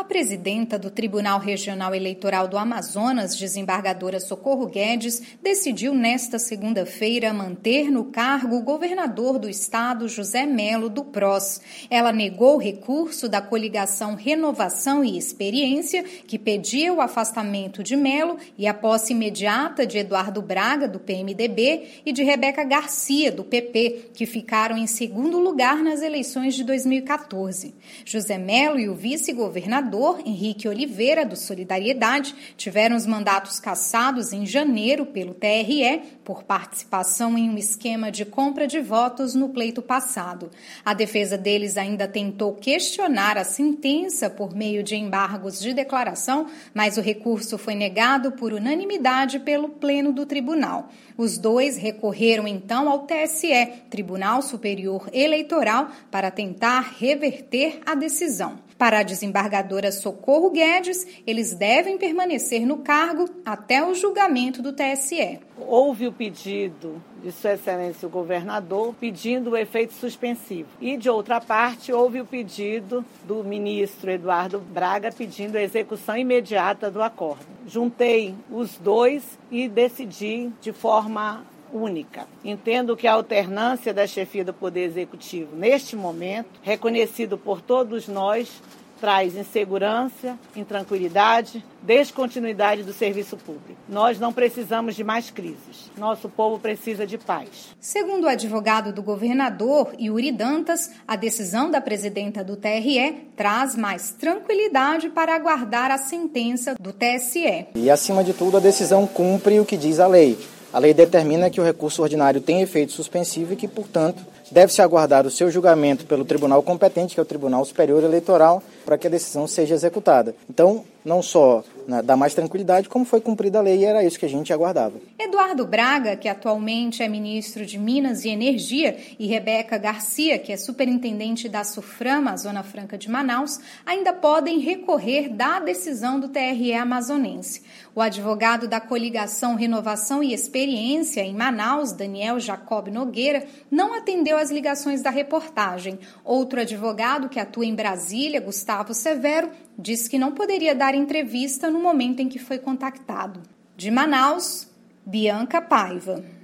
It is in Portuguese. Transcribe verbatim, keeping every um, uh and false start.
presidenta do Tribunal Regional Eleitoral do Amazonas, desembargadora Socorro Guedes, decidiu nesta segunda-feira manter no cargo o governador do estado, José Melo, do P R O S. Ela negou o recurso da coligação Renovação e Experiência, que pedia o afastamento de Melo e a posse imediata de Eduardo Braga, do P M D B, e de Rebeca Garcia, do P P, que ficaram em segundo lugar nas eleições de dois mil e quatorze. José Melo e o vice-governador, Henrique Oliveira, do Solidariedade, tiveram os mandatos cassados em janeiro pelo T R E por participação em um esquema de compra de votos no pleito passado. A defesa deles ainda tentou questionar a sentença por meio de embargos de declaração, mas o recurso foi negado por unanimidade pelo Pleno do Tribunal. Os dois recorreram então ao T S E, Tribunal Superior Eleitoral, para tentar reverter a decisão. Para a desembargadora Socorro Guedes, eles devem permanecer no cargo até o julgamento do T S E. Houve o pedido de Sua Excelência o Governador pedindo o efeito suspensivo. E, de outra parte, houve o pedido do ministro Eduardo Braga pedindo a execução imediata do acordo. Juntei os dois e decidi de forma única. Entendo que a alternância da chefia do Poder Executivo, neste momento, reconhecido por todos nós, traz insegurança, intranquilidade, descontinuidade do serviço público. Nós não precisamos de mais crises. Nosso povo precisa de paz. Segundo o advogado do governador, Yuri Dantas, a decisão da presidenta do T R E traz mais tranquilidade para aguardar a sentença do T S E. E, acima de tudo, a decisão cumpre o que diz a lei. A lei determina que o recurso ordinário tem efeito suspensivo e que, portanto, deve-se aguardar o seu julgamento pelo tribunal competente, que é o Tribunal Superior Eleitoral, para que a decisão seja executada. Então, não só né, dá mais tranquilidade, como foi cumprida a lei, e era isso que a gente aguardava. Eduardo Braga, que atualmente é ministro de Minas e Energia, e Rebeca Garcia, que é superintendente da SUFRAMA, Zona Franca de Manaus, ainda podem recorrer da decisão do T R E amazonense. O advogado da coligação Renovação e Experiência em Manaus, Daniel Jacob Nogueira, não atendeu às ligações da reportagem. Outro advogado que atua em Brasília, Gustavo Severo, disse que não poderia dar entrevista no momento em que foi contactado. De Manaus, Bianca Paiva.